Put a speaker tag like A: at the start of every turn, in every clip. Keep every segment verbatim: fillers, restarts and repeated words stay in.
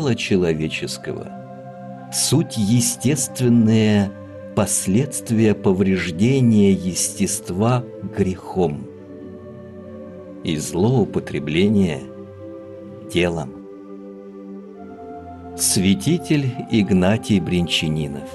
A: начало человеческого – суть естественные последствия повреждения естества грехом и злоупотребления телом. Святитель Игнатий Бринчанинов.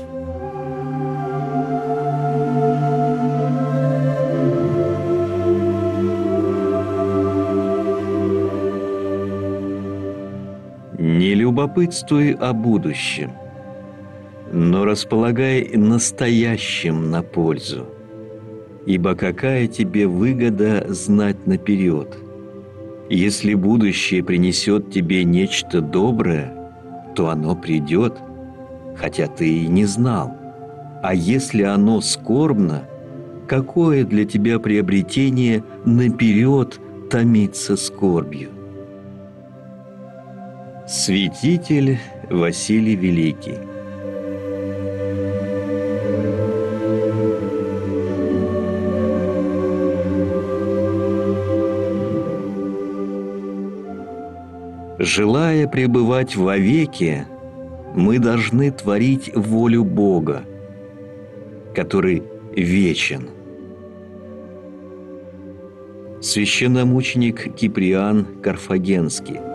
A: Не любопытствуй о будущем, но располагай настоящим на пользу, ибо какая тебе выгода знать наперед? Если будущее принесет тебе нечто доброе, то оно придет, хотя ты и не знал. А если оно скорбно, какое для тебя приобретение наперед томиться скорбью? Святитель Василий Великий. Желая пребывать вовеки, мы должны творить волю Бога, который вечен. Священномученик Киприан Карфагенский.